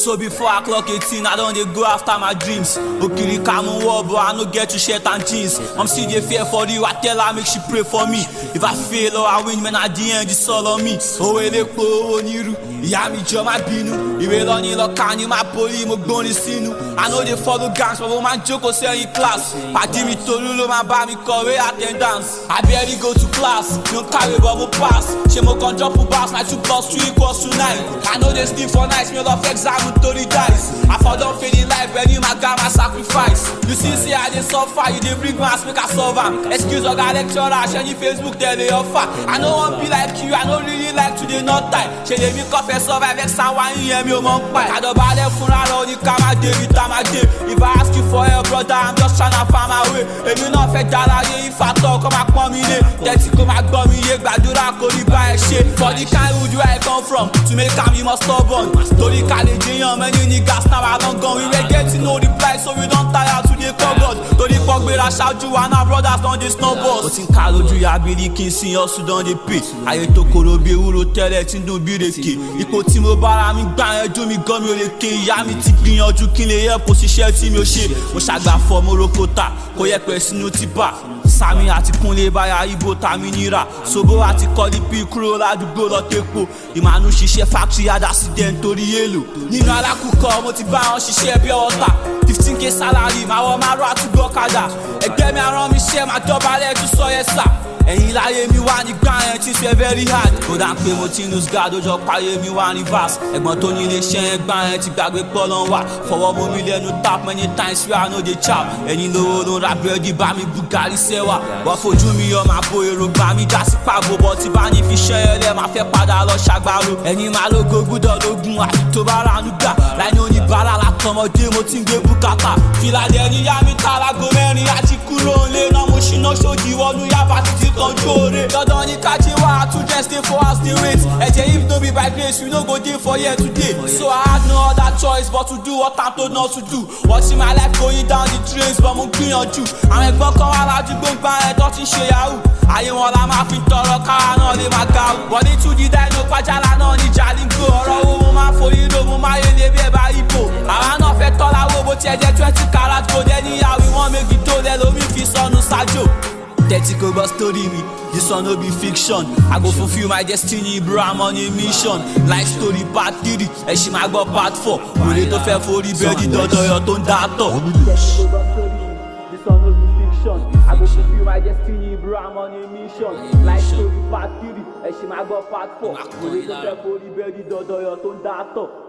So before I clock 18, I don't dey go after my dreams. Okiri kamu war, but I no get to shirt and jeans. I'm still dey fear for you, I tell her make she pray for me. If I fail or I win, man at the end it's all on me. Oh elepo owó niru, ìyá mi jọ má bínú. Ìwé lọ ní lọ́ka ni má poli, mo gbóni sínú. I know they follow gangs, but mo máa jókòó sẹ́yìn class. Pàdé mi Tolú ló máa bá mi kọ̀wé attendance. I barely go to class, no carry but mo pass. Ṣé mo kàn drop pass, my 2 + 2 = 9. I know they sleep for nights, me love exam torí dice. I for don fail in life, any my God my sacrifice. You see say I dey suffer, you dey bring mass make I solve am. Excuse oga lecturer, ṣe ní Facebook tell dey offer. I no wan be like you, I no really like to dey not die. Ṣe lè mi kọ́fẹ́ survive exam wa yíyan mi ò mọ̀ ń pa ẹ̀. Àdọ̀bálẹ̀ fúnra lọ ní ká má dé ibi tá má dé. If I ask you for help brother, I'm just tryna find my way. Èmi náà fẹ́ jàlàyé ìfàtọ̀ kọ́ máa pọ́n mi lé. Tẹ́tí kó máa gbọ́ mi yé, gbàdúrà kò ní bá ẹ ṣe. For the kind hood where I come from, to make am you must stubborn. Torí ká lè jẹyàn many niggas now I don gone. We were getting no reply, so we don tire to dey call God. Torí pọ̀ gbéra ṣáájú wa náà brothers don dey snowball. Ó ti ń ká lójú ya bírí kí n sin ọ̀sùn don dey pay. Ayé tó koro bí ewúro tẹ́lẹ̀ tí ń dùn bí rèké. Ipò tí mo bára mi gbà ẹjọ́ mi gan mi ò lè ké. Ìyá mi ti gbìyànjú kí n lè yẹ kó ṣiṣẹ́ tí mi ò ṣe. Mo ṣàgbàfọ̀ mo rokota, kò yẹ pẹ̀ sínú tìpá. Sami àti Kúnlé báyà ibo tàmí nira. Sobo àti kọ́lí bí kúrò ládùúgbò lọ tẹ́pọ̀. Ìmàánú ṣiṣẹ́ factory had accident torí èlò. Nínú alákùkọ mo ti bá wọn ṣiṣẹ́ bí ọ̀tá. 15k salary máa wọ márùn àtúgbò ọ̀kadà. Ẹgbẹ́ mi arán mi ṣẹ́ máa dọ̀bálẹ̀ tún sọ yẹn sà. Ẹ̀yin láyé mi wá nígbà yẹn tí ṣe very hard. Kódà pé mo ti ń lose guard ojọ́ páyé mi wá ní verse. Ẹ̀gbọ́n tó ní ilé iṣẹ́ yẹn gbà yẹn ti gbàgbé pọ́lọ́n wà. Fọwọ́ mo mi lẹ́nu tap many times where I no dey chap. Ẹni lówó ló ń ra búrẹ́dì bá mi bú gàrí sẹ́wà. Wọ́n fojú mi yọ máa bo èròǹgbà mi já sí pàgọ́ bọ̀ tí bá ní fi ṣẹ́ ẹlẹ́ máa fẹ́ padà lọ ṣàgbárò. Ẹni máa lógo gbúdọ̀ lógun àti tó bá ranú gbà. Láìní oníbàárà látọmọdé mo ti ń gbé bùkátà. Fìlàdé ni yá mi tálago mẹ́rin àti kúrò ńlé náà mo ṣìnà ṣòdì wọnú yaba títí tọ́jú oore. Dandan ni ká jí wá àtúnjẹ stay for us dey wait. Ẹ̀jẹ̀ if no be by grace we no go dey for here today. So I had no other choice but to do what I'm told not to do. Watching my life going down the drains but mo gbìyànjú. Àwọn ẹ̀gbọ́n kan wá ládùúgbò ń gbà ẹ̀ tó ti ṣe yahoo. Ayé wọn la máa fi tọrọ kára náà lè máa ga o. Bọ̀dé tún di dáínú pàjálà náà ní Jalingo. Ọ̀rọ̀ owó mo máa forí lò mo máa yẹlé bí ẹ bá ibo. Àwa náà fẹ́ tọ́lá wo bó tiẹ̀ jẹ́ 20 karat gold anyhow we wan make it tó lẹ́ lómi fi sọnù ṣáájò. Tẹ́tí kò gbọ́ story mi, this one no be fiction. I go fulfill my destiny bro, I'm on a mission. Life story part 3, ẹ̀ṣin máa gbọ́ part 4. Wòlé tó fẹ́ forí bẹ́ẹ̀dì dọ́dọ̀ yọ tó ń dá tọ̀. Tẹ́tí kò gbọ́ story mi, this one no be fiction. I go fulfill my destiny bro, I'm on a mission. Life story part 3, ẹ̀ṣin máa gbọ́ part 4. Wòlé tó fẹ́ forí bẹ́ẹ̀dì dọ́dọ̀ yọ tó ń dá tọ̀.